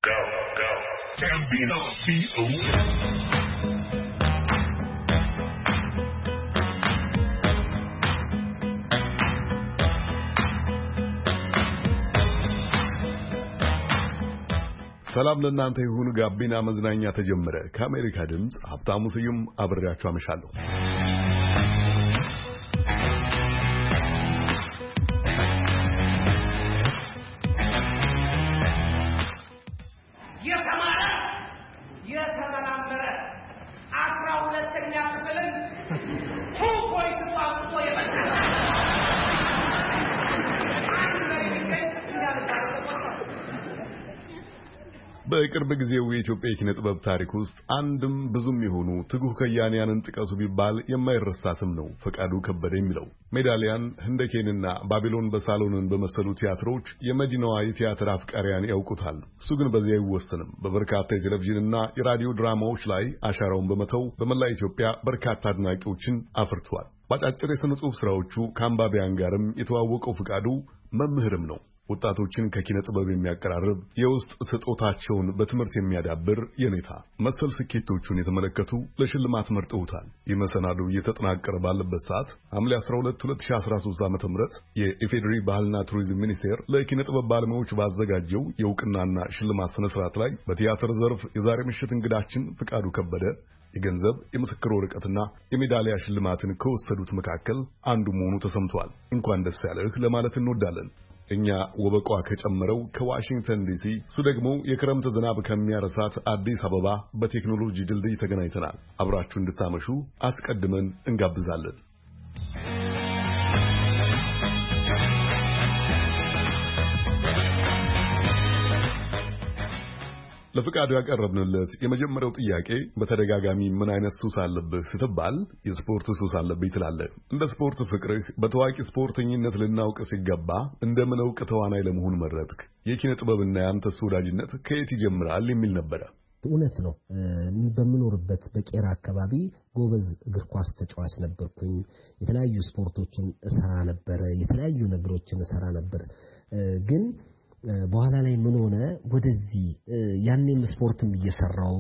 Gambino CEO. ሰላም ለእናንተ ይሁን። ጋቢና መዝናኛ ተጀመረ። ከአሜሪካ ድምጽ ሀብታሙ ስዩም አብሬያችሁ አመሻለሁ። የተመናበረ 12ኛ ክፍልን 2.5 አውጥቶ የመጣ በቅርብ ጊዜው የኢትዮጵያ የኪነ ጥበብ ታሪክ ውስጥ አንድም ብዙም የሆኑ ትጉህ ከያንያንን ጥቀሱ ቢባል የማይረሳ ስም ነው ፈቃዱ ከበደ የሚለው። ሜዳሊያን፣ ህንደኬንና ባቢሎን በሳሎንን በመሰሉ ቲያትሮች የመዲናዋ የቲያትር አፍቃሪያን ያውቁታል። እሱ ግን በዚያ አይወሰንም። በበርካታ የቴሌቪዥንና የራዲዮ ድራማዎች ላይ አሻራውን በመተው በመላ ኢትዮጵያ በርካታ አድናቂዎችን አፍርቷል። በአጫጭር የሥነ ጽሑፍ ሥራዎቹ ከአንባቢያን ጋርም የተዋወቀው ፈቃዱ መምህርም ነው። ወጣቶችን ከኪነ ጥበብ የሚያቀራርብ የውስጥ ስጦታቸውን በትምህርት የሚያዳብር የኔታ መሰል ስኬቶቹን የተመለከቱ ለሽልማት መርጠውታል። ይህ መሰናዶ እየተጠናቀረ ባለበት ሰዓት ሐምሌ 12 2013 ዓ.ም የኢፌዴሪ ባህልና ቱሪዝም ሚኒስቴር ለኪነ ጥበብ ባለሙያዎች ባዘጋጀው የእውቅናና ሽልማት ስነ ስርዓት ላይ በቲያትር ዘርፍ የዛሬ ምሽት እንግዳችን ፈቃዱ ከበደ የገንዘብ የምስክር ወረቀትና የሜዳሊያ ሽልማትን ከወሰዱት መካከል አንዱ መሆኑ ተሰምቷል። እንኳን ደስ ያለህ ለማለት እንወዳለን። እኛ ወበቋ ከጨመረው ከዋሽንግተን ዲሲ፣ እሱ ደግሞ የክረምት ዝናብ ከሚያረሳት አዲስ አበባ በቴክኖሎጂ ድልድይ ተገናኝተናል። አብራችሁ እንድታመሹ አስቀድመን እንጋብዛለን። ለፍቃዱ ያቀረብንለት የመጀመሪያው ጥያቄ በተደጋጋሚ ምን አይነት ሱስ አለብህ ስትባል የስፖርት ሱስ አለብኝ ትላለህ። እንደ ስፖርት ፍቅርህ በታዋቂ ስፖርተኝነት ልናውቅ ሲገባ እንደምን አውቅ ተዋናይ ለመሆን መረጥክ? የኪነ ጥበብና ያንተስ ወዳጅነት ከየት ይጀምራል የሚል ነበረ። እውነት ነው። በምኖርበት በቄራ አካባቢ ጎበዝ እግር ኳስ ተጫዋች ነበርኩኝ። የተለያዩ ስፖርቶችን እሰራ ነበር፣ የተለያዩ ነገሮችን እሰራ ነበር። ግን በኋላ ላይ ምን ሆነ? ወደዚህ ያኔም ስፖርትም እየሰራው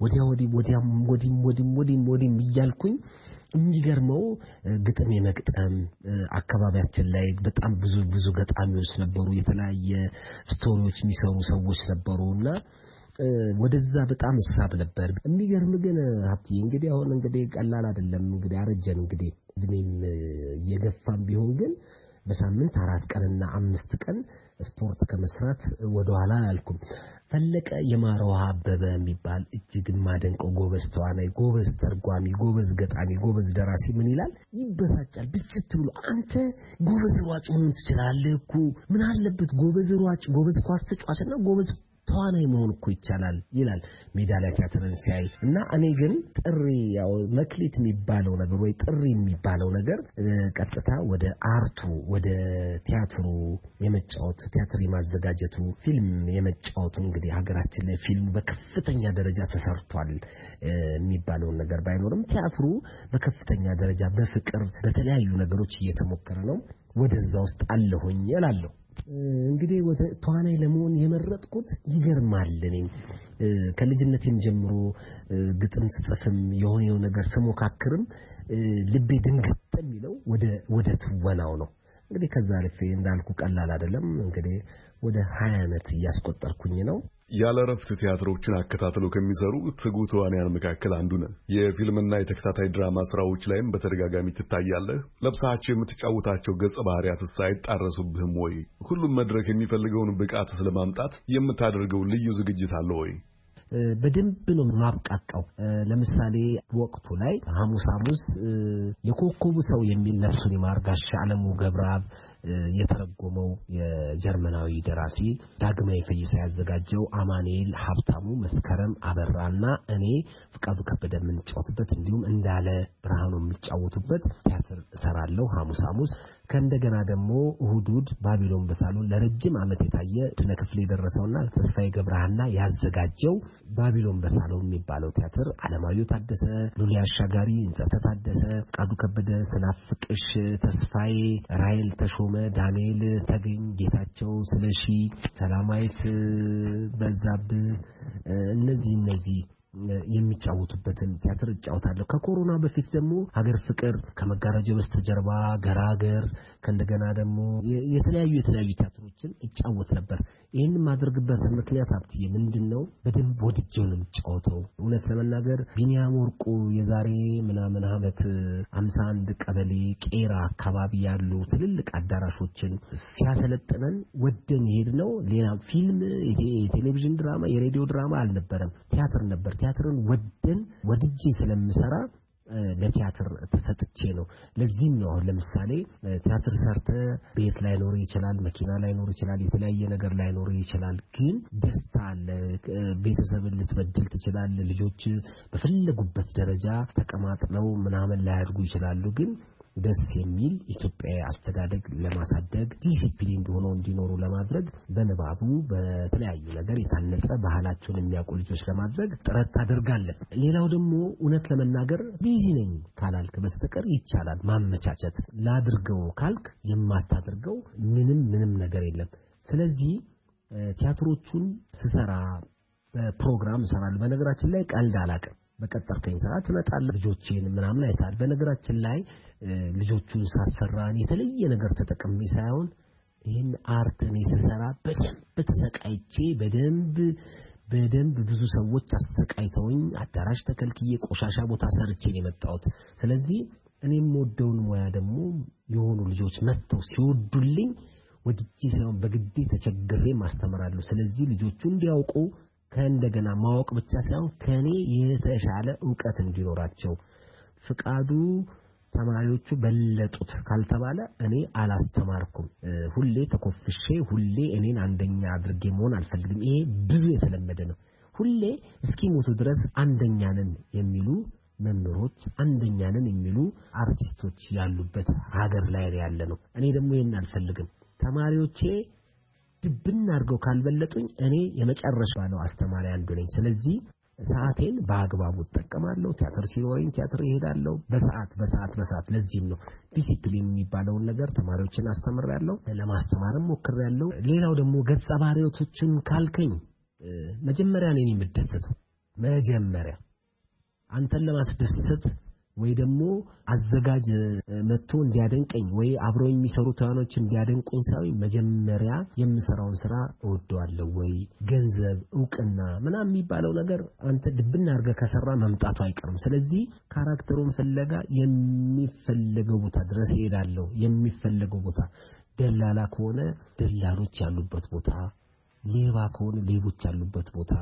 ወዲም እያልኩኝ የሚገርመው ግጥም የመግጠም አካባቢያችን ላይ በጣም ብዙ ገጣሚዎች ነበሩ። የተለያየ ስቶሪዎች የሚሰሩ ሰዎች ነበሩና ወደዛ በጣም እሳብ ነበር። የሚገርም ግን ሀብቲ እንግዲህ አሁን እንግዲህ ቀላል አይደለም። እንግዲህ አረጀን። እንግዲህ እድሜም የገፋም ቢሆን ግን በሳምንት 4 ቀንና 5 ቀን ስፖርት ከመስራት ወደ ኋላ አላልኩም። ፈለቀ የማረዋ አበበ የሚባል እጅግ ማደንቀው ጎበዝ ተዋናይ፣ ጎበዝ ተርጓሚ፣ ጎበዝ ገጣሚ፣ ጎበዝ ደራሲ ምን ይላል? ይበሳጫል ብስጭት ብሎ አንተ ጎበዝ ሯጭ መሆን ትችላለህ እኮ ምን አለበት ጎበዝ ሯጭ፣ ጎበዝ ኳስ ተጫዋችና ጎበዝ ተዋናይ መሆን እኮ ይቻላል ይላል ሜዳሊያ ቲያትርን ሲያይ። እና እኔ ግን ጥሪ ያው መክሊት የሚባለው ነገር ወይ ጥሪ የሚባለው ነገር ቀጥታ ወደ አርቱ ወደ ቲያትሩ የመጫወት ቲያትር የማዘጋጀቱ ፊልም የመጫወቱ እንግዲህ ሀገራችን ላይ ፊልም በከፍተኛ ደረጃ ተሰርቷል የሚባለው ነገር ባይኖርም ቲያትሩ በከፍተኛ ደረጃ በፍቅር በተለያዩ ነገሮች እየተሞከረ ነው። ወደዛ ውስጥ አለሁኝ እላለሁ። እንግዲህ ወደ ተዋናይ ለመሆን የመረጥኩት ይገርማል። እኔም ከልጅነቴም ጀምሮ ግጥም ጽፈም የሆነው ነገር ስሞካክርም ልቤ ድንገት የሚለው ወደ ትወናው ነው። እንግዲህ ከዛ አልፌ እንዳልኩ ቀላል አይደለም። እንግዲህ ወደ 20 ዓመት እያስቆጠርኩኝ ነው። ያለ ረፍት ቲያትሮችን አከታትለው ከሚሰሩ ትጉህ ተዋናያን መካከል አንዱ ነህ። የፊልምና የተከታታይ ድራማ ስራዎች ላይም በተደጋጋሚ ትታያለህ። ለብሳቸው የምትጫወታቸው ገጸ ባህሪያትስ አይጣረሱብህም ወይ? ሁሉም መድረክ የሚፈልገውን ብቃት ስለማምጣት የምታደርገው ልዩ ዝግጅት አለ ወይ? በደንብ ነው ማብቃቃው። ለምሳሌ ወቅቱ ላይ ሐሙስ የኮከቡ ሰው የሚል ነፍሱን ይማርጋሽ ዓለሙ ገብረአብ የተረጎመው የጀርመናዊ ደራሲ ዳግማዊ ፈይሳ ያዘጋጀው አማኑኤል ሀብታሙ፣ መስከረም አበራና እኔ ፍቃዱ ከበደ የምንጫወትበት እንዲሁም እንዳለ ብርሃኑ የሚጫወቱበት ቲያትር እሰራለሁ ሐሙስ። ከእንደገና ደግሞ እሁድ ባቢሎን በሳሎን ለረጅም ዓመት የታየ ድነክፍል የደረሰውና ተስፋዬ ገብረሃና ያዘጋጀው ባቢሎን በሳሎን የሚባለው ቲያትር አለማየሁ ታደሰ፣ ሉሊ አሻጋሪ፣ እንጸተ ታደሰ፣ ፍቃዱ ከበደ፣ ስናፍቅሽ ተስፋዬ፣ ራይል ተሾመ ተሾመ፣ ዳንኤል ተገኝ፣ ጌታቸው ስለሺ፣ ሰላማዊት በዛብህ እነዚህ የሚጫወቱበትን ቲያትር እጫወታለሁ። ከኮሮና በፊት ደግሞ ሀገር ፍቅር፣ ከመጋረጃው በስተጀርባ፣ ገራገር፣ ከእንደገና ደግሞ የተለያዩ ቲያትሮችን እጫወት ነበር። ይሄን ማድረግበት ምክንያት ሀብትዬ ምንድነው? በደንብ ወድጄው ነው የምጫወተው። እውነት ለመናገር ቢኒያም ወርቁ የዛሬ ምናምን ዓመት 51 ቀበሌ ቄራ አካባቢ ያሉ ትልልቅ አዳራሾችን ሲያሰለጥነን ወደን ሄድነው። ሌላ ፊልም፣ የቴሌቪዥን ድራማ፣ የሬዲዮ ድራማ አልነበረም፣ ቲያትር ነበር። ቲያትርን ወድጄ ስለምሰራ ለቲያትር ተሰጥቼ ነው። ለዚህም ነው ለምሳሌ ቲያትር ሰርተ ቤት ላይ ኖር ይችላል፣ መኪና ላይ ኖር ይችላል፣ የተለያየ ነገር ላይ ኖር ይችላል። ግን ደስታ አለ። ቤተሰብን ልትበድል ትችላል። ልጆች በፈለጉበት ደረጃ ተቀማጥለው ምናምን ላይ አድርጉ ይችላሉ። ግን ደስ የሚል ኢትዮጵያዊ አስተዳደግ ለማሳደግ ዲሲፕሊን ሆነው እንዲኖሩ ለማድረግ በንባቡ በተለያዩ ነገር የታነጸ ባህላቸውን የሚያውቁ ልጆች ለማድረግ ጥረት አድርጋለን። ሌላው ደግሞ እውነት ለመናገር ቢዚ ነኝ ካላልክ በስተቀር ይቻላል ማመቻቸት። ላድርገው ካልክ የማታደርገው ምንም ነገር የለም። ስለዚህ ቲያትሮቹን ስሰራ በፕሮግራም እሰራለሁ። በነገራችን ላይ ቀልድ አላውቅም። በቀጠርከኝ ሰዓት እመጣለሁ። ልጆቼን ምናምን አይታል። በነገራችን ላይ ልጆቹን ሳሰራን የተለየ ነገር ተጠቅሜ ሳይሆን ይሄን አርት እኔ ስሰራ በደንብ ተሰቃይቼ በደንብ ብዙ ሰዎች አሰቃይተውኝ አዳራሽ ተከልክዬ ቆሻሻ ቦታ ሰርቼ ነው የመጣሁት። ስለዚህ እኔም ወደውን ሙያ ደግሞ የሆኑ ልጆች መጥተው ሲወዱልኝ ወድጄ ሳይሆን በግዴ ተቸግሬ ማስተምራለሁ። ስለዚህ ልጆቹ እንዲያውቁ ከእንደገና ማወቅ ብቻ ሳይሆን ከኔ የተሻለ ዕውቀት እንዲኖራቸው ፍቃዱ ተማሪዎቹ በለጡት ካልተባለ እኔ አላስተማርኩም። ሁሌ ተኮፍሼ ሁሌ እኔን አንደኛ አድርጌ መሆን አልፈልግም። ይሄ ብዙ የተለመደ ነው። ሁሌ እስኪሞቱ ድረስ አንደኛ ነን የሚሉ መምህሮች፣ አንደኛ ነን የሚሉ አርቲስቶች ያሉበት ሀገር ላይ ያለ ነው። እኔ ደግሞ ይሄን አልፈልግም። ተማሪዎቼ ድብና አድርገው ካልበለጡኝ እኔ የመጨረሻ ነው አስተማሪ አንዱ ነኝ። ስለዚህ ሰዓቴን በአግባቡ ተጠቀማለሁ። ቲያትር ሲኖረኝ ቲያትር እሄዳለሁ በሰዓት። ለዚህም ነው ዲሲፕሊን የሚባለውን ነገር ተማሪዎችን አስተምራለሁ፣ ለማስተማርም ሞክሬያለሁ። ሌላው ደግሞ ገጸ ባህሪያቶችን ካልከኝ መጀመሪያ እኔ የምደሰተው መጀመሪያ አንተን ለማስደሰት ወይ ደግሞ አዘጋጅ መጥቶ እንዲያደንቀኝ ወይ አብረው የሚሰሩ ተዋናዮች እንዲያደንቁኝ ሳይሆን መጀመሪያ የምሰራውን ስራ እወደዋለሁ። ወይ ገንዘብ ዕውቅና ምናምን የሚባለው ነገር አንተ ድብና አድርገህ ከሰራ መምጣቱ አይቀርም። ስለዚህ ካራክተሩን ፍለጋ የሚፈልገው ቦታ ድረስ እሄዳለሁ። የሚፈልገው ቦታ ደላላ ከሆነ ደላሎች ያሉበት ቦታ፣ ሌባ ከሆነ ሌቦች ያሉበት ቦታ፣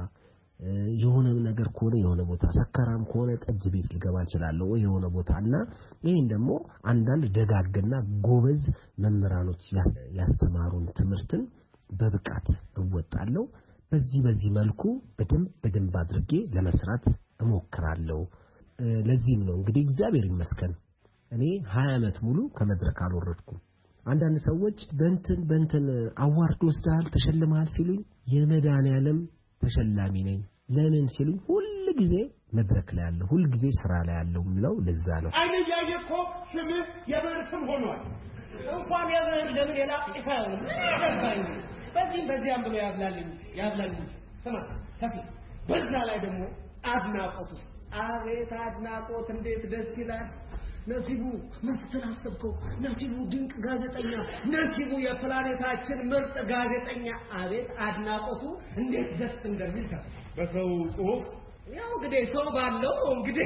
የሆነ ነገር ከሆነ የሆነ ቦታ፣ ሰከራም ከሆነ ጠጅ ቤት ሊገባ ይችላል ወይ የሆነ ቦታና ይሄን ደግሞ አንዳንድ ደጋግና ጎበዝ መምህራኖች ያስተማሩን ትምህርትን በብቃት እወጣለሁ። በዚህ መልኩ በደንብ አድርጌ ለመስራት እሞክራለሁ። ለዚህም ነው እንግዲህ እግዚአብሔር ይመስገን እኔ 20 ዓመት ሙሉ ከመድረክ አልወረድኩም። አንዳንድ ሰዎች በእንትን አዋርድ ወስደሃል ተሸልመሃል ሲሉኝ የመድኃኒዓለም ተሸላሚ ነኝ። ለምን ሲሉኝ ሁሉ ጊዜ መድረክ ላይ ያለው ሁሉ ጊዜ ስራ ላይ ያለው ምለው ለዛ ነው። አይኔ ያየኮ ስምህ የብር ስም ሆኗል። እንኳን የብር ለምን የላቅሳ ነው ያባኝ። በዚያም ብሎ ያብላልኝ ስማ ሰፊ። በዛ ላይ ደግሞ አድናቆትስ አቤት አድናቆት እንዴት ደስ ይላል። ነሲቡ ምንትን አሰብከው? ነሲቡ ድንቅ ጋዜጠኛ፣ ነሲቡ የፕላኔታችን ምርጥ ጋዜጠኛ። አቤት አድናቆቱ እንዴት ደስ እንደሚል በሰው ጽሑፍ ያው እንግዲህ ሰው ባለው እንግዲህ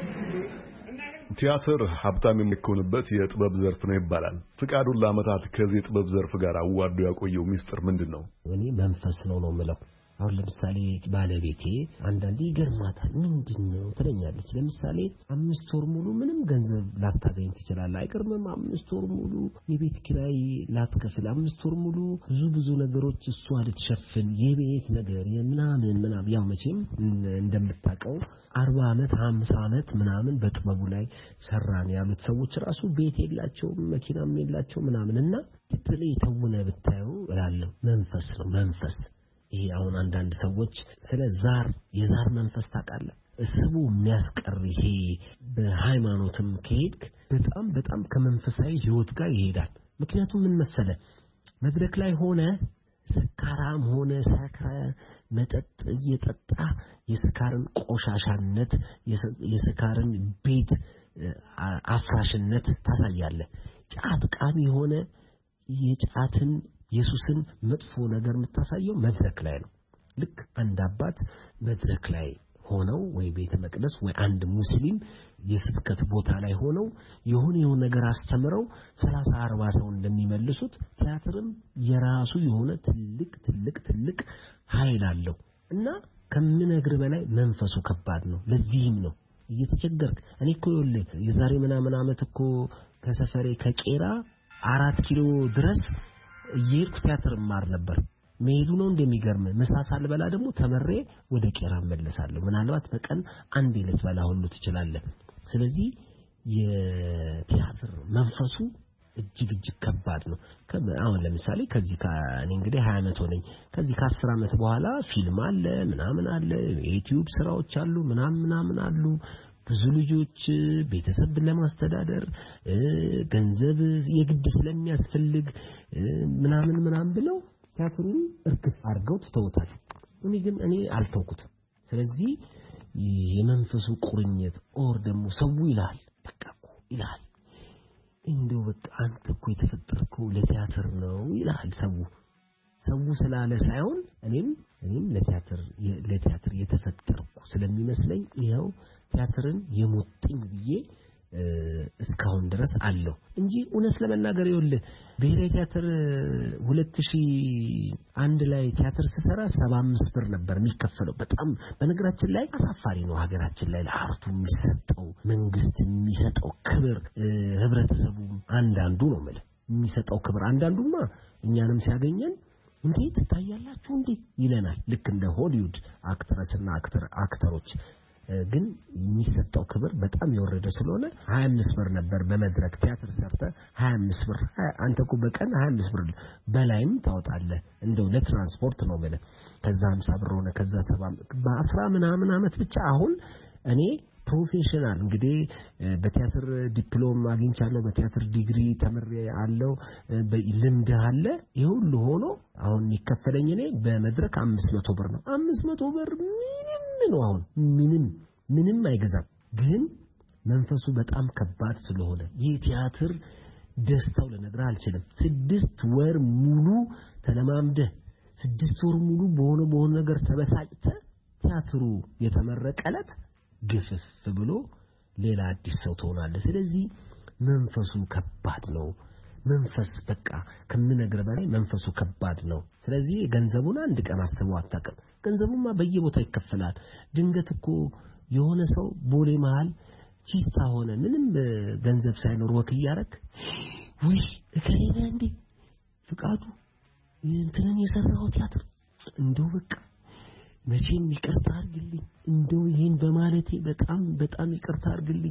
ቲያትር ሀብታም የሚኮንበት የጥበብ ዘርፍ ነው ይባላል። ፍቃዱን ለዓመታት ከዚህ የጥበብ ዘርፍ ጋር አዋርዶ ያቆየው ሚስጥር ምንድነው? እኔ መንፈስ ነው የምለው። አሁን ለምሳሌ ባለቤቴ አንዳንዴ ይገርማታል። ምንድነው ትለኛለች። ለምሳሌ 5 ወር ሙሉ ምንም ገንዘብ ላታገኝ ትችላለህ። አይገርምም? 5 ወር ሙሉ የቤት ኪራይ ላትከፍል፣ 5 ወር ሙሉ ብዙ ነገሮች እሷ ልትሸፍን፣ የቤት ነገር ምናምን ያው መቼም እንደምታውቀው 40 ዓመት 50 ዓመት ምናምን በጥበቡ ላይ ሰራን ያሉት ሰዎች ራሱ ቤት የላቸውም፣ መኪናም የላቸው ምናምንና ትጥልይ ተውነ ብታዩ እላለሁ። መንፈስ ነው መንፈስ። ይሄ አሁን አንዳንድ ሰዎች ስለ የዛር መንፈስ ታውቃለህ? ስቡ የሚያስቀር ይሄ በሃይማኖትም ከሄድክ በጣም ከመንፈሳዊ ህይወት ጋር ይሄዳል። ምክንያቱም ምን መሰለ መድረክ ላይ ሆነ ሰካራም ሆነ ሰክረ መጠጥ እየጠጣ የስካርን ቆሻሻነት የስካርን ቤት አፍራሽነት ታሳያለህ። ጫት ቃሚ ሆነ የጫትን ኢየሱስን መጥፎ ነገር የምታሳየው መድረክ ላይ ነው። ልክ አንድ አባት መድረክ ላይ ሆነው ወይ ቤተ መቅደስ ወይ አንድ ሙስሊም የስብከት ቦታ ላይ ሆነው የሆነ ነገር አስተምረው 30-40 ሰው እንደሚመልሱት ቲያትርም የራሱ የሆነ ትልቅ ኃይል አለው እና ከምነግር በላይ መንፈሱ ከባድ ነው። ለዚህም ነው እየተቸገርክ እኔ እኮ የዛሬ ምናምን አመት እኮ ከሰፈሬ ከቄራ 4 ኪሎ ድረስ እየሄድኩ ቲያትር ማር ነበር። መሄዱ ነው እንደሚገርም መሳሳል በላ ደግሞ ተመሬ ወደ ቄራ መለሳለሁ። ምናልባት በቀን አንድ ይለት በላ ሁሉ ትችላለህ። ስለዚህ የቲያትር መንፈሱ እጅግ ከባድ ነው። አሁን ለምሳሌ ከዚህ እኔ እንግዲህ 20 አመት ሆነኝ። ከዚህ ከ10 አመት በኋላ ፊልም አለ ምናምን አለ የዩቲዩብ ስራዎች አሉ ምናምን አሉ። ብዙ ልጆች ቤተሰብ ለማስተዳደር ገንዘብ የግድ ስለሚያስፈልግ ምናምን ብለው ቲያትሩን እርግፍ አድርገው ተውታል። እኔ አልተውኩትም። ስለዚህ የመንፈሱ ቁርኝት ኦር ደግሞ ሰው ይላል በቃ ይላል እንደው በቃ አንተ እኮ የተፈጠርከው ለቲያትር ነው ይላል ሰው ስላለ ሳይሆን እኔም ለቲያትር የተፈጠርኩ ስለሚመስለኝ ይሄው ቲያትርን የሞትኝ ብዬ እስካሁን ድረስ አለው እንጂ እውነት ለመናገር ይኸውልህ ብሔራዊ ቲያትር 2001 ላይ ቲያትር ሲሰራ 75 ብር ነበር የሚከፈለው። በጣም በነገራችን ላይ አሳፋሪ ነው። ሀገራችን ላይ ለአርቱ የሚሰጠው መንግስት የሚሰጠው ክብር ህብረተሰቡ አንዳንዱ ነው ማለት የሚሰጠው ክብር አንዳንዱማ እኛንም ሲያገኘን እንዴት ታያላችሁ እንዴ ይለናል። ልክ እንደ ሆሊውድ አክትረስና አክተሮች ግን የሚሰጠው ክብር በጣም የወረደ ስለሆነ 25 ብር ነበር በመድረክ ቲያትር ሰርተ 25 ብር አንተ እኮ በቀን 25 ብር በላይም ታወጣለህ እንደው ለትራንስፖርት ነው ማለት ከዛ 50 ብር ሆነ ከዛ 70 በ10 ምናምን አመት ብቻ አሁን እኔ ፕሮፌሽናል እንግዲህ በቲያትር ዲፕሎም አግኝቻለሁ በቲያትር ዲግሪ ተመሬ አለው በልምድ አለ ይሁሉ ሆኖ አሁን የሚከፈለኝ እኔ በመድረክ 500 ብር ነው። 500 ብር ምንም ነው አሁን ምንም አይገዛም። ግን መንፈሱ በጣም ከባድ ስለሆነ የቲያትር ደስታው ልነግርህ አልችልም። 6 ወር ሙሉ ተለማምደ 6 ወር ሙሉ በሆነ ነገር ተበሳጭተ ቲያትሩ የተመረቀለት ግፍፍ ብሎ ሌላ አዲስ ሰው ትሆናለህ። ስለዚህ መንፈሱ ከባድ ነው። መንፈስ በቃ ከምነግር በላይ መንፈሱ ከባድ ነው። ስለዚህ ገንዘቡን አንድ ቀን አስበው አታውቅም። ገንዘቡማ በየቦታው ይከፈላል። ድንገት እኮ የሆነ ሰው ቦሌ መሃል ቺስታ ሆነ ምንም ገንዘብ ሳይኖር ወክ ያረክ ወይ እከሌለ እንዴ ፍቃዱ እንትንን የሰራው ቲያትር እንደው በቃ መቼም ይቅርታ አድርግልኝ እንደው ይሄን በማለቴ በጣም ይቅርታ አድርግልኝ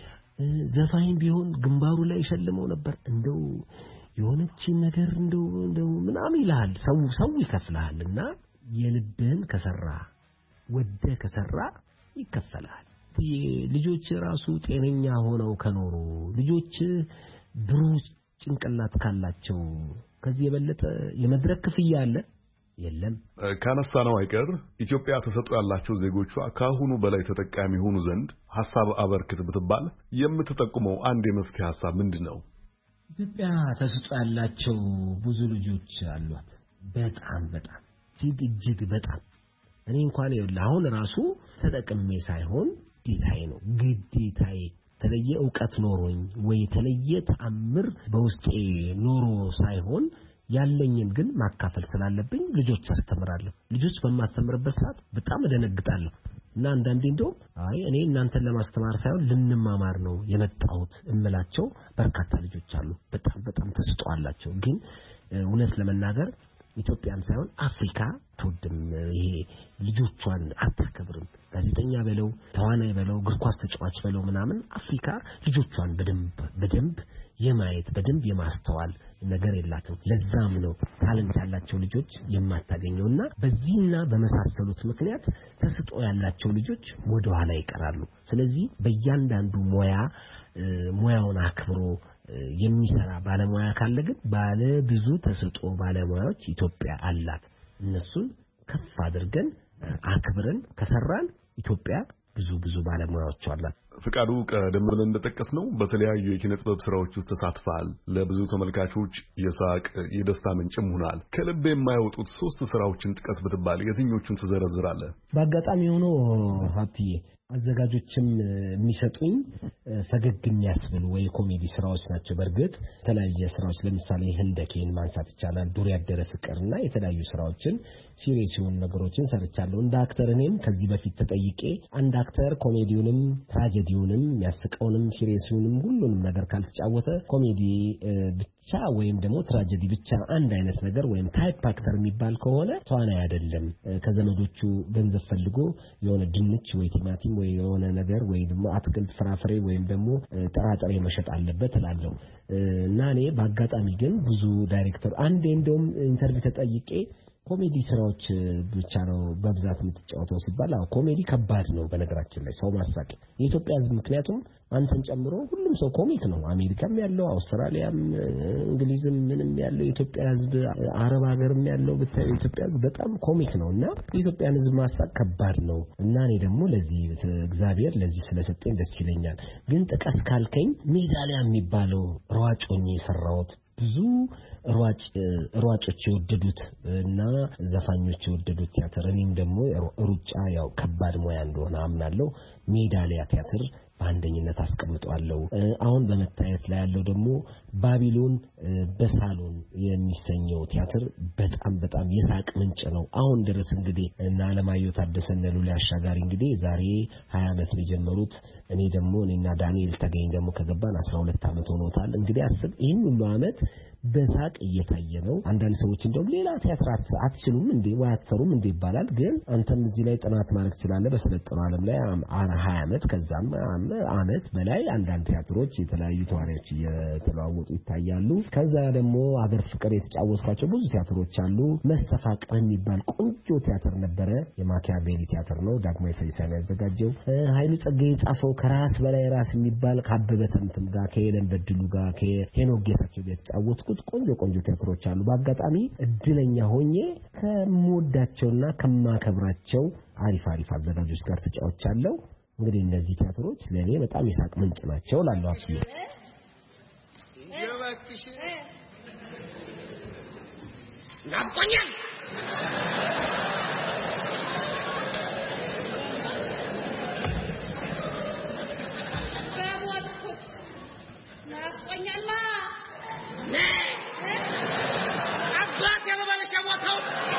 ዘፋኝ ቢሆን ግንባሩ ላይ ሸልመው ነበር እንደው የሆነች ነገር እንደው ምናምን ይላል ሰው ይከፍላልና የልብን ከሰራ ወደ ከሰራ ይከፈላል። ልጆች ራሱ ጤነኛ ሆነው ከኖሩ ልጆች ብሩህ ጭንቅላት ካላቸው ከዚህ የበለጠ የመድረክ ክፍያ አለ የለም። ካነሳ ነው አይቀር ኢትዮጵያ ተሰጥኦ ያላቸው ዜጎቿ ካሁኑ በላይ ተጠቃሚ ሆኑ ዘንድ ሐሳብ አበርክት ብትባል የምትጠቁመው አንድ የመፍትሄ ሐሳብ ምንድነው? ኢትዮጵያ ተሰጥኦ ያላቸው ብዙ ልጆች አሏት። በጣም እጅግ በጣም እኔ እንኳን ይኸውልህ አሁን ራሱ ተጠቅሜ ሳይሆን ግዴታዬ ተለየ ዕውቀት ኖሮኝ ወይ ተለየ ተአምር በውስጤ ኖሮ ሳይሆን ያለኝን ግን ማካፈል ስላለብኝ ልጆች አስተምራለሁ። ልጆች በማስተምርበት ሰዓት በጣም እደነግጣለሁ እና አንዳንዴ እንደው እኔ እናንተን ለማስተማር ሳይሆን ልንማማር ነው የመጣሁት እምላቸው በርካታ ልጆች አሉ። በጣም ተሰጥኦ አላቸው። ግን እውነት ለመናገር ኢትዮጵያን ሳይሆን አፍሪካ ተወድም ይሄ ልጆቿን አታከብርም። ጋዜጠኛ በለው ተዋናይ በለው እግር ኳስ ተጫዋች በለው ምናምን አፍሪካ ልጆቿን በደንብ የማየት በደንብ የማስተዋል ነገር የላትም። ለዛም ነው ታለንት ያላቸው ልጆች የማታገኘውና በዚህና በመሳሰሉት ምክንያት ተሰጥኦ ያላቸው ልጆች ወደ ኋላ ይቀራሉ። ስለዚህ በእያንዳንዱ ሙያውን አክብሮ የሚሰራ ባለሙያ ካለ ግን ባለ ብዙ ተሰጥኦ ባለሙያዎች ኢትዮጵያ አላት እነሱን ከፍ አድርገን አክብረን ከሰራን ኢትዮጵያ ብዙ ባለሙያዎች አላት ፍቃዱ ቀደም ብለን እንደጠቀስነው በተለያዩ የኪነ ጥበብ ስራዎች ውስጥ ተሳትፈዋል ለብዙ ተመልካቾች የሳቅ የደስታ ምንጭም ሆናል ከልብ የማይወጡት 3 ስራዎችን ጥቀስ ብትባል የትኞቹን ትዘረዝራለህ በአጋጣሚ ሆኖ ሀብትዬ አዘጋጆችም የሚሰጡኝ ፈገግ የሚያስብሉ ወይ ኮሜዲ ስራዎች ናቸው በርግጥ የተለያየ ስራዎች ለምሳሌ ህንደኬን ማንሳት ይቻላል ዱር ያደረ ፍቅርና የተለያዩ ስራዎችን ሲሪየስ የሆኑ ነገሮችን ሰርቻለሁ እንደ አክተር እኔም ከዚህ በፊት ተጠይቄ አንድ አክተር ኮሜዲውንም ትራጀዲውንም ያስቀውንም ሲሪየሱንም ሁሉንም ነገር ካልተጫወተ ኮሜዲ ብቻ ወይም ደግሞ ትራጀዲ ብቻ አንድ አይነት ነገር ወይም ታይፕ አክተር የሚባል ከሆነ ተዋናይ አይደለም ከዘመዶቹ ገንዘብ ፈልጎ የሆነ ድንች ወይ ቲማቲም ወይ የሆነ ነገር ወይ ደግሞ አትክልት ፍራፍሬ ወይም ደግሞ ጥራጥሬ መሸጥ አለበት እላለሁ እና እኔ በአጋጣሚ ግን ብዙ ዳይሬክተር አንዴ እንደውም ኢንተርቪው ተጠይቄ ኮሜዲ ስራዎች ብቻ ነው በብዛት የምትጫወተው ሲባል አዎ ኮሜዲ ከባድ ነው በነገራችን ላይ ሰው ማስታቅ የኢትዮጵያ ህዝብ ምክንያቱም አንተን ጨምሮ ሁሉም ሰው ኮሚክ ነው አሜሪካም ያለው አውስትራሊያም እንግሊዝም ምንም ያለው የኢትዮጵያ ህዝብ አረብ ሀገርም ያለው በኢትዮጵያ ህዝብ በጣም ኮሚክ ነውና የኢትዮጵያን ህዝብ ማስታቅ ከባድ ነው እና እኔ ደግሞ ለዚህ እግዚአብሔር ለዚህ ስለሰጠኝ ደስ ይለኛል ግን ጥቀስ ካልከኝ ሜዳሊያ የሚባለው ሯጮኝ የሰራሁት ብዙ ሯጮች የወደዱት እና ዘፋኞች የወደዱት ቲያትር እኔም ደግሞ ሩጫ ያው ከባድ ሙያ እንደሆነ አምናለሁ ሜዳሊያ ቲያትር በአንደኝነት አስቀምጧለሁ አሁን በመታየት ላይ ያለው ደግሞ ባቢሎን በሳሎን የሚሰኘው ቲያትር በጣም የሳቅ ምንጭ ነው አሁን ድረስ እንግዲህ እና አለማየሁ ታደሰና ሉሊ አሻጋሪ እንግዲህ ዛሬ 20 ዓመት ሊጀመሩት እኔ ደግሞ እኔና ዳንኤል ተገኝ ደግሞ ከገባን 12 ዓመት ሆኖታል እንግዲህ አስብ ይሄን ሁሉ ዓመት በሳቅ እየታየ ነው አንዳንድ ሰዎች እንደው ሌላ ቲያትር አትችሉም እንዴ ወይ አትሰሩም እንዴ ይባላል ግን አንተም እዚህ ላይ ጥናት ማለት ይችላል በሰለጠነው ዓለም ላይ 20 ዓመት ከዛም ዓመት በላይ አንዳንድ ቲያትሮች የተለያዩ ተዋናዮች እየተለዋወጡ ይታያሉ ከዛ ደግሞ አገር ፍቅር የተጫወቷቸው ብዙ ቲያትሮች አሉ መስተፋቅር የሚባል ቆንጆ ቲያትር ነበረ የማኪያቬሊ ቲያትር ነው ዳግማዊ ፈይሳን ያዘጋጀው ኃይሉ ጸጋዬ ጻፈው ከራስ በላይ ራስ የሚባል ካበበ ተምትም ጋር ከሄለን በድሉ ጋር ከሄኖክ ጌታቸው ጋር የተጫወቱት ቆንጆ ቲያትሮች አሉ በአጋጣሚ እድለኛ ሆኜ ከሞዳቸውና ከማከብራቸው አሪፍ አዘጋጆች ጋር ተጫውቻለሁ እንግዲህ እነዚህ ቲያትሮች ለኔ በጣም የሳቅ ምንጭ ናቸው ላልዋችሁ ይወክሽ ናቆኛል በሞትኩት ናቆኛልማ አባት ያለባለሽ ሞተው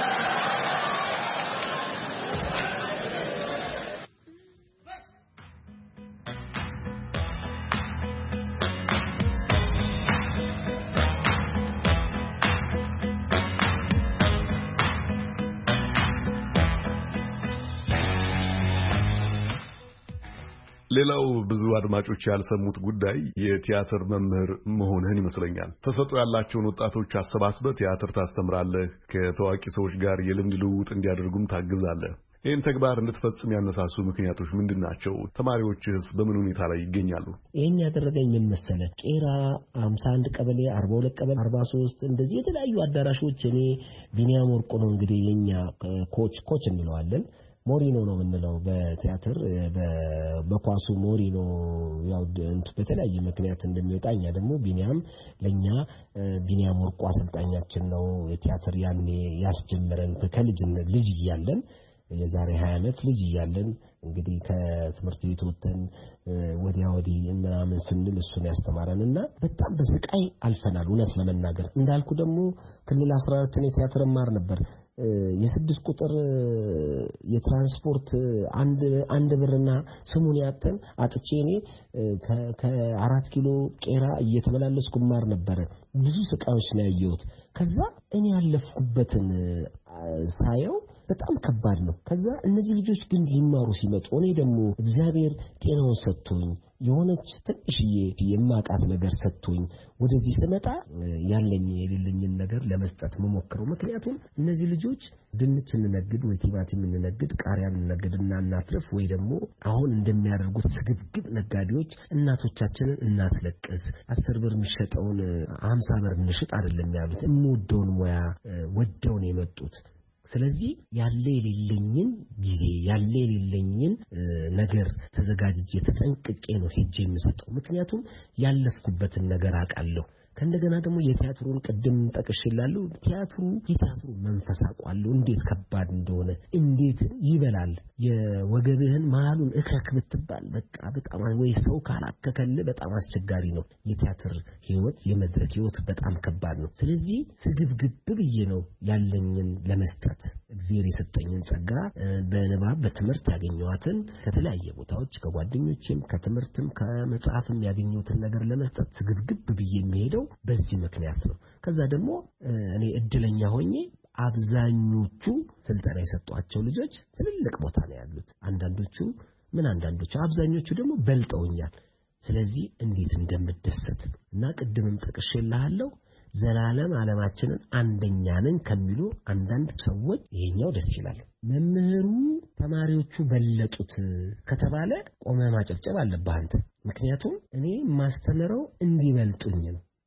ሌላው ብዙ አድማጮች ያልሰሙት ጉዳይ የቲያትር መምህር መሆንህን ይመስለኛል። ተሰጥኦ ያላቸውን ወጣቶች አሰባስበህ ቲያትር ታስተምራለህ፣ ከታዋቂ ሰዎች ጋር የልምድ ልውውጥ እንዲያደርጉም ታግዛለህ። ይህን ተግባር እንድትፈጽም ያነሳሱ ምክንያቶች ምንድናቸው? ተማሪዎችስ በምን ሁኔታ ላይ ይገኛሉ? ይሄን ያደረገኝ ምን መሰለህ? ቄራ 51 ቀበሌ 42 ቀበሌ 43 እንደዚህ የተለያዩ አዳራሾች እኔ ቢኒያም ወርቁ ነው እንግዲህ የኛ ኮች እንለዋለን ሞሪኖ ነው የምንለው በቲያትር በኳሱ ሞሪኖ ያው በተለያየ ምክንያት እንደሚወጣኛ ደግሞ ቢኒያም ለኛ ቢኒያም ወርቁ አሰልጣኛችን ነው። የቲያትር ያኔ ያስጀመረን ከልጅነት ልጅ እያለን የዛሬ 20 ዓመት ልጅ እያለን እንግዲህ ከትምህርት ቤት ወጥተን ወዲያ ወዲህ ምናምን ስንል እሱን ያስተማረንና በጣም በስቃይ አልፈናል። እውነት ለመናገር እንዳልኩ ደግሞ ክልል 14 የቲያትር ማር ነበር። የስድስት ቁጥር የትራንስፖርት አንድ ብርና ስሙን ያተን አጥቼ እኔ ከ4 ኪሎ ቄራ እየተመላለስኩ ማር ነበር። ብዙ ስቃዮች ነው ያየሁት። ከዛ እኔ ያለፍኩበትን ሳየው በጣም ከባድ ነው። ከዛ እነዚህ ልጆች ግን ሊማሩ ሲመጡ እኔ ደግሞ እግዚአብሔር ጤናውን ሰጥቶኝ የሆነች ትንሽዬ የማቃት ነገር ሰጥቶኝ ወደዚህ ስመጣ ያለኝ የሌለኝን ነገር ለመስጠት መሞክረው። ምክንያቱም እነዚህ ልጆች ድንች እንነግድ ወይ ቲማቲም እንነግድ ቃሪያ እንነግድና እናትርፍ ወይ ደግሞ አሁን እንደሚያደርጉት ስግብግብ ነጋዴዎች እናቶቻችንን እናስለቅስ 10 ብር የሚሸጠውን 50 ብር እንሽጥ አይደለም ያሉት። እንወደውን ሙያ ወደውን የመጡት። ስለዚህ ያለ የሌለኝን ጊዜ ያለ የሌለኝን ነገር ተዘጋጅቼ ተጠንቅቄ ነው ሄጄ የምሰጠው። ምክንያቱም ያለፍኩበትን ነገር አውቃለሁ። ከእንደገና ደግሞ የቲያትሩን ቅድም ጠቅሼላለሁ። የቲያትሩ መንፈስ አውቃለሁ እንዴት ከባድ እንደሆነ እንዴት ይበላል። የወገብህን መሃሉን እከክ ብትባል በቃ በጣም ወይ ሰው ካላከከል በጣም አስቸጋሪ ነው። የቲያትር ህይወት የመድረክ ህይወት በጣም ከባድ ነው። ስለዚህ ስግብግብ ብዬ ነው ያለኝን ለመስጠት እግዚአብሔር የሰጠኝን ጸጋ በንባብ በትምህርት ያገኘኋትን ከተለያየ ቦታዎች ከጓደኞቼም ከትምህርትም ከመጽሐፍም ያገኘሁትን ነገር ለመስጠት ስግብግብ ብዬ የሚሄደው በዚህ ምክንያት ነው። ከዛ ደግሞ እኔ እድለኛ ሆኜ አብዛኞቹ ስልጠና የሰጧቸው ልጆች ትልልቅ ቦታ ነው ያሉት። አንዳንዶቹ አብዛኞቹ ደግሞ በልጠውኛል። ስለዚህ እንዴት እንደምደሰት እና ቅድምም ጠቅሼልሃለሁ ዘላለም ዓለማችንን አንደኛ ነን ከሚሉ አንዳንድ ሰዎች ይሄኛው ደስ ይላል። መምህሩ ተማሪዎቹ በለጡት ከተባለ ቆመ ማጨብጨብ አለብህ አንተ። ምክንያቱም እኔ ማስተምረው እንዲበልጡኝ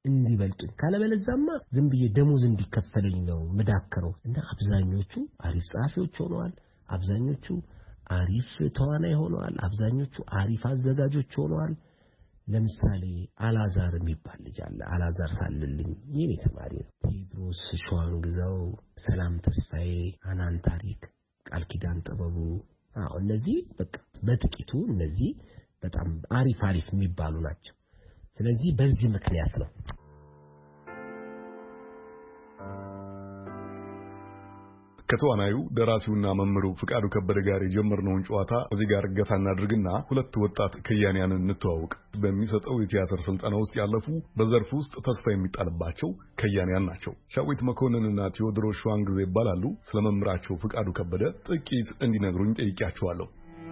ካለበለዛማ ዝም ብዬ ደሞዝ እንዲከፈለኝ ነው መዳከረው። እና አብዛኞቹ አሪፍ ጸሐፊዎች ሆነዋል። አብዛኞቹ አሪፍ ተዋናይ ሆነዋል። አብዛኞቹ አሪፍ አዘጋጆች ሆነዋል። ለምሳሌ አላዛር የሚባል ልጅ አለ። አላዛር ሳልልኝ የኔ ተማሪ ነው። ቴድሮስ ሸዋንግዛው፣ ሰላም ተስፋዬ፣ አናን ታሪክ፣ ቃል ኪዳን ጥበቡ እነዚህ በቃ በጥቂቱ እነዚህ በጣም አሪፍ የሚባሉ ናቸው። ስለዚህ በዚህ ምክንያት ነው ከተዋናዩ ደራሲውና መምህሩ ፍቃዱ ከበደ ጋር የጀመርነውን ጨዋታ እዚህ ጋር ገታ እናድርግና ሁለት ወጣት ከያንያንን እንተዋወቅ። በሚሰጠው የቲያትር ስልጠና ውስጥ ያለፉ በዘርፉ ውስጥ ተስፋ የሚጣልባቸው ከያንያን ናቸው። ሻዊት መኮንንና ቴዎድሮስ ሸዋንግዜ ይባላሉ። ስለ መምህራቸው ፍቃዱ ከበደ ጥቂት እንዲነግሩኝ ጠይቄያቸዋለሁ።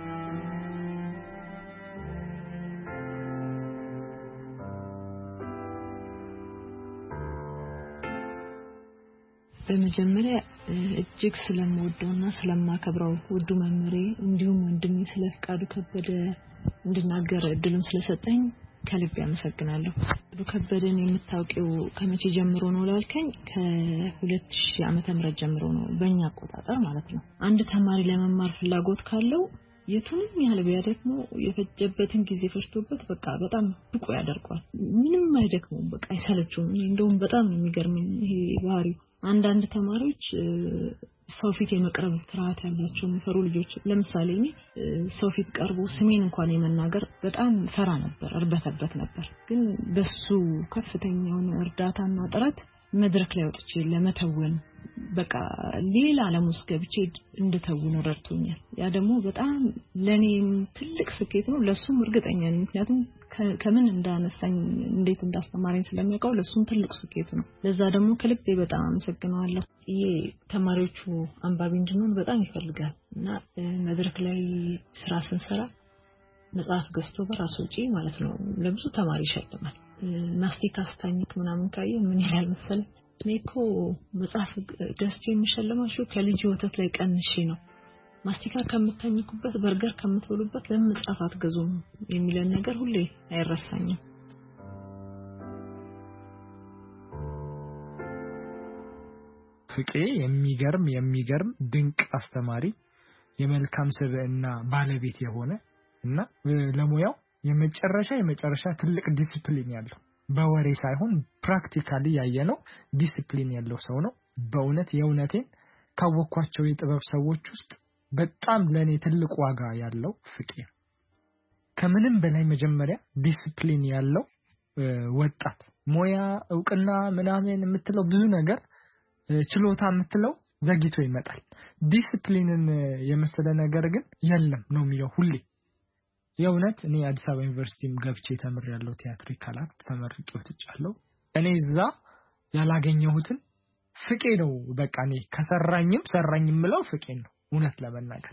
በመጀመሪያ እጅግ ስለምወደውና ስለማከብረው ውዱ መምህሬ እንዲሁም ወንድሜ ስለ ፍቃዱ ከበደ እንድናገር እድሉን ስለሰጠኝ ከልብ አመሰግናለሁ። ፍቃዱ ከበደን የምታውቂው ከመቼ ጀምሮ ነው ላልከኝ ከ2000 ዓመተ ምህረት ጀምሮ ነው በእኛ አቆጣጠር ማለት ነው። አንድ ተማሪ ለመማር ፍላጎት ካለው የቱንም ያህል ቢያደክመው የፈጀበትን ጊዜ ፈጅቶበት በቃ በጣም ብቁ ያደርገዋል። ምንም አይደክመውም፣ በቃ አይሰለችውም። እንደውም በጣም የሚገርመኝ ይሄ ባህሪው አንዳንድ ተማሪዎች ሰው ፊት የመቅረብ ፍርሃት ያላቸው የሚፈሩ ልጆች ለምሳሌ እኔ ሰው ፊት ቀርቦ ስሜን እንኳን የመናገር በጣም ፈራ ነበር፣ እርበተበት ነበር። ግን በሱ ከፍተኛውን እርዳታና ጥረት መድረክ ላይ ወጥቼ ለመተወን በቃ ሌላ ዓለም ውስጥ ገብቼ እንድተውን ረድቶኛል። ያ ደግሞ በጣም ለኔም ትልቅ ስኬት ነው፣ ለሱም እርግጠኛ ነኝ። ምክንያቱም ከምን እንዳነሳኝ እንዴት እንዳስተማረኝ ስለሚያውቀው ለሱም ትልቅ ስኬት ነው። ለዛ ደግሞ ከልቤ በጣም አመሰግናለሁ። ይሄ ተማሪዎቹ አንባቢ እንድንሆን በጣም ይፈልጋል እና መድረክ ላይ ስራ ስንሰራ መጽሐፍ ገዝቶ በራሱ ወጪ ማለት ነው ለብዙ ተማሪ ይሸልማል። ማስቲካ አስታኝክ ምናምን ካየ ምን ይላል መሰለኝ እኔኮ መጽሐፍ ገዝቼ የምሸልማችሁ ከልጅ ወተት ላይ ቀንሼ ነው፣ ማስቲካ ከምታኝኩበት በርገር ከምትበሉበት ለምን መጽሐፍ አትገዙም የሚለን ነገር ሁሌ አይረሳኝም። ፍቄ የሚገርም ድንቅ አስተማሪ፣ የመልካም ስብዕና ባለቤት የሆነ እና ለሙያው የመጨረሻ ትልቅ ዲሲፕሊን ያለው በወሬ ሳይሆን ፕራክቲካሊ ያየነው ዲሲፕሊን ያለው ሰው ነው። በእውነት የእውነቴን ካወኳቸው የጥበብ ሰዎች ውስጥ በጣም ለኔ ትልቅ ዋጋ ያለው ፍቄ ከምንም በላይ መጀመሪያ ዲሲፕሊን ያለው ወጣት ሞያ ዕውቅና ምናምን የምትለው ብዙ ነገር ችሎታ የምትለው ዘግይቶ ይመጣል። ዲሲፕሊንን የመሰለ ነገር ግን የለም ነው የሚለው ሁሌ። የእውነት እኔ አዲስ አበባ ዩኒቨርሲቲም ገብቼ ተምሬያለሁ። ቲያትሪካል አክት ተመርቄ ወጥቻለሁ። እኔ እዛ ያላገኘሁትን ፍቄ ነው በቃ እኔ ሰራኝም ምለው ፍቄ ነው እውነት ለመናገር።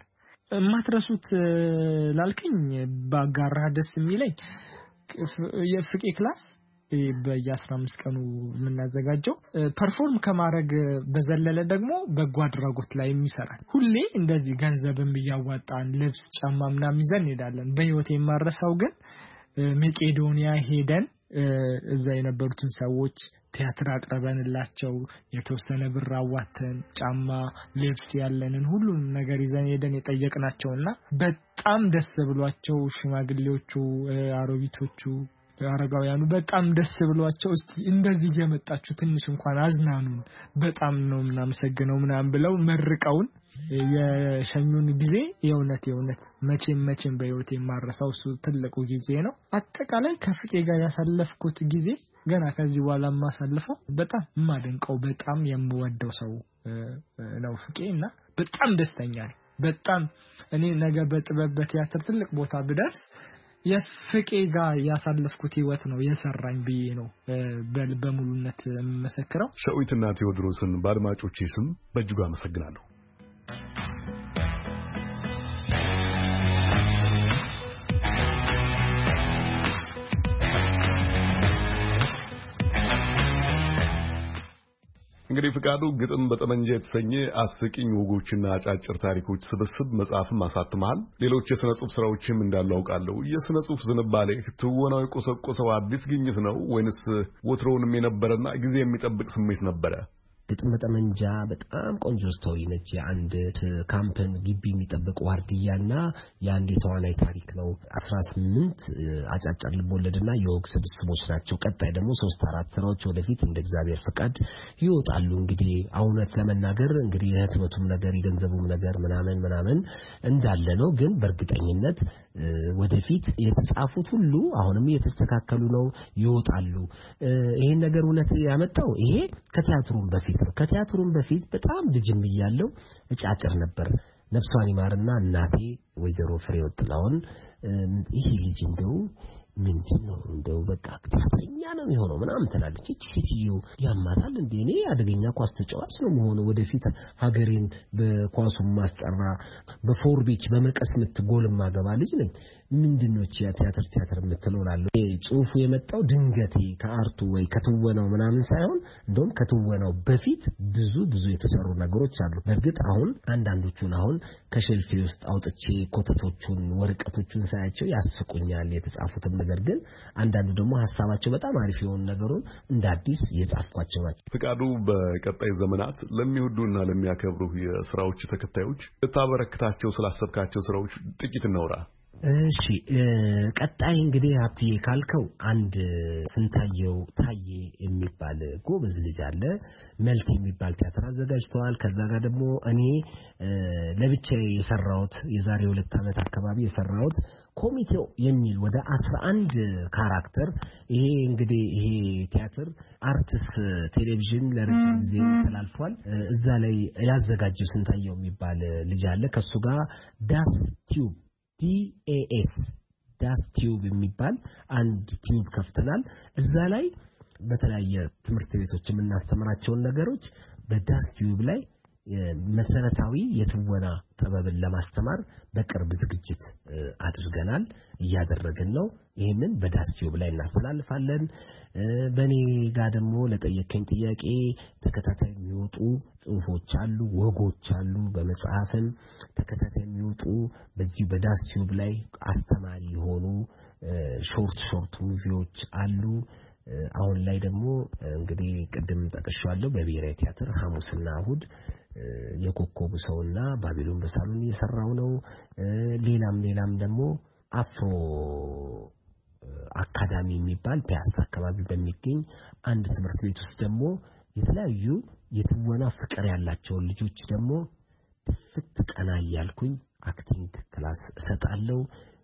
ማትረሱት ላልከኝ ባጋራ ደስ የሚለኝ የፍቄ ክላስ በየ15 ቀኑ የምናዘጋጀው ፐርፎርም ከማድረግ በዘለለ ደግሞ በጎ አድራጎት ላይ የሚሰራል ሁሌ እንደዚህ ገንዘብም ያዋጣን ልብስ ጫማ ምናምን ይዘን እንሄዳለን በህይወት የማረሳው ግን መቄዶኒያ ሄደን እዛ የነበሩትን ሰዎች ቲያትር አቅርበንላቸው የተወሰነ ብር አዋተን ጫማ ልብስ ያለንን ሁሉም ነገር ይዘን ሄደን የጠየቅናቸውና በጣም ደስ ብሏቸው ሽማግሌዎቹ አሮቢቶቹ አረጋውያኑ በጣም ደስ ብሏቸው እስቲ እንደዚህ የመጣችሁ ትንሽ እንኳን አዝናኑን በጣም ነው እናመሰግነው ምናምን ብለው መርቀውን የሸኙን ጊዜ የእውነት መቼም በህይወቴ የማረሳው እሱ ትልቁ ጊዜ ነው አጠቃላይ ከፍቄ ጋር ያሳለፍኩት ጊዜ ገና ከዚህ በኋላ ማሳልፈው በጣም ማደንቀው በጣም የምወደው ሰው ነው ፍቄና በጣም ደስተኛ ነኝ በጣም እኔ ነገ በጥበብ በቲያትር ትልቅ ቦታ ብደርስ የፍቄ ጋር ያሳለፍኩት ህይወት ነው የሰራኝ ብዬ ነው በሙሉነት መሰክረው ሸዊትና ቴዎድሮስን በአድማጮቼ ስም በእጅጉ አመሰግናለሁ እንግዲህ ፍቃዱ ግጥም በጠመንጃ የተሰኘ አስቂኝ ወጎችና አጫጭር ታሪኮች ስብስብ መጽሐፍም አሳትመሃል ሌሎች የሥነ ጽሑፍ ስራዎችም እንዳሉ አውቃለሁ የሥነ ጽሑፍ ዝንባሌ ትወናው የቆሰቆሰው አዲስ ግኝት ነው ወይንስ ወትሮውንም የነበረና ጊዜ የሚጠብቅ ስሜት ነበረ ግጥም በጠመንጃ በጣም ቆንጆ ስቶሪ ነች የአንድ ካምፕን ግቢ የሚጠብቅ ዋርድያና የአንድ ተዋናይ ታሪክ ነው 18 አጫጭር ልቦለድና የወግ ስብስቦች ናቸው ቀጣይ ደግሞ 3-4 ስራዎች ወደፊት እንደ እግዚአብሔር ፈቃድ ይወጣሉ እንግዲህ አውነት ለመናገር እንግዲህ የህትመቱም ነገር የገንዘቡም ነገር ምናምን እንዳለ ነው ግን በእርግጠኝነት ወደፊት የተጻፉት ሁሉ አሁንም እየተስተካከሉ ነው ይወጣሉ ይሄን ነገር እውነት ያመጣው ይሄ ከቲያትሩም በፊት በጣም ልጅም ይያለው እጫጭር ነበር ነፍሷን ይማርና እናቴ ወይዘሮ ፍሬው ጥላውን ይሄ ልጅ እንደው በቃ ተኛ ነው የሚሆነው ምናምን ተላለች እቺ ሴትዮ ያማታል እንዴ እኔ አደገኛ ኳስ ተጫዋች ነው መሆኑ ወደፊት ሀገሬን በኳሱ ማስጠራ በፎርቢች በመቀስ ምትጎል ማገባ ልጅ ነኝ ምንድነው ቲያትር ምትኖራለው ጽሁፉ የመጣው ድንገቴ ከአርቱ ወይ ከትወናው ምናምን ሳይሆን እንደውም ከትወናው በፊት ብዙ የተሰሩ ነገሮች አሉ በእርግጥ አሁን አንዳንዶቹን አሁን ከሸልፌ ውስጥ አውጥቼ ኮተቶቹን ወርቀቶቹን ሳያቸው ያስቁኛል የተጻፉትም ነገር ግን አንዳንዱ ደግሞ ሐሳባቸው በጣም አሪፍ የሆነ ነገሩን እንደ አዲስ የጻፍኳቸው ናቸው ፍቃዱ በቀጣይ ዘመናት ለሚወዱና ለሚያከብሩ የሥራዎች ተከታዮች ተታበረክታቸው ስላሰብካቸው ስራዎች ጥቂት እናውራ እሺ ቀጣይ እንግዲህ ሀብትዬ ካልከው አንድ ስንታየው ታዬ የሚባል ጎበዝ ልጅ አለ መልቲ የሚባል ቲያትር አዘጋጅተዋል ከዛ ጋር ደግሞ እኔ ለብቻዬ የሰራሁት የዛሬ 2 ዓመት አካባቢ የሰራሁት ኮሚቴው የሚል ወደ 11 ካራክተር ይሄ ቲያትር አርትስ ቴሌቪዥን ለረጅም ጊዜ ተላልፏል እዛ ላይ ያዘጋጀው ስንታየው የሚባል ልጅ አለ ከሱ ጋር ዳስ ቲዩብ ዳስ ቲዩብ የሚባል አንድ ቲዩብ ከፍተናል እዛ ላይ በተለያየ ትምህርት ቤቶች የምናስተምራቸውን ነገሮች በዳስ ቲዩብ ላይ መሰረታዊ የትወና ጥበብን ለማስተማር በቅርብ ዝግጅት አድርገናል እያደረግን ነው ይሄንን በዳስ ቲዩብ ላይ እናስተላልፋለን በኔ ጋር ደግሞ ለጠየቀኝ ጥያቄ ተከታታይ የሚወጡ ጽሁፎች አሉ ወጎች አሉ በመጽሐፍም ተከታታይ የሚወጡ በዚህ በዳስ ቲዩብ ላይ አስተማሪ የሆኑ ሾርት ሙቪዎች አሉ አሁን ላይ ደግሞ እንግዲህ ቅድም ጠቅሻለሁ በብሔራዊ ቲያትር ሐሙስና እሁድ የኮከቡ ሰውና ባቢሎን በሳሎን እየሰራው ነው ሌላም ደግሞ አፍሮ አካዳሚ የሚባል ፒያሳ አካባቢ በሚገኝ አንድ ትምህርት ቤት ውስጥ ደግሞ የተለያዩ የትወና ፍቅር ያላቸው ልጆች ደግሞ ፍትቀና ያልኩኝ አክቲንግ ክላስ እሰጣለሁ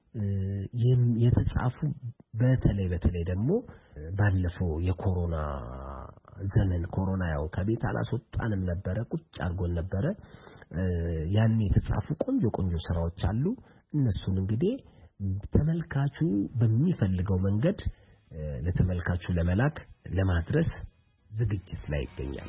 የተጻፉ በተለይ ደግሞ ባለፈው የኮሮና ዘመን ኮሮና ያው ከቤት አላስወጣንም ነበር ቁጭ አርጎን ነበር ያን የተጻፉ ቆንጆ ስራዎች አሉ እነሱን እንግዲህ ተመልካቹ በሚፈልገው መንገድ ለተመልካቹ ለመላክ ለማድረስ ዝግጅት ላይ ይገኛሉ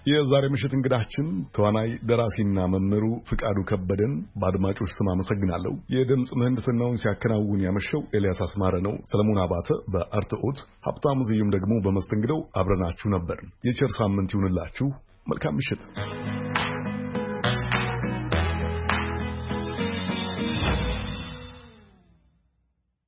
የዛሬ ምሽት እንግዳችን ተዋናይ ደራሲና መምህሩ ፍቃዱ ከበደን በአድማጮች ስም አመሰግናለሁ። የድምፅ ምህንድስናውን ሲያከናውን ያመሸው ኤልያስ አስማረ ነው። ሰለሞን አባተ በአርትዖት፣ ሀብታሙ ዝዩም ደግሞ በመስተንግደው አብረናችሁ ነበር። የቸር ሳምንት ይሁንላችሁ። መልካም ምሽት።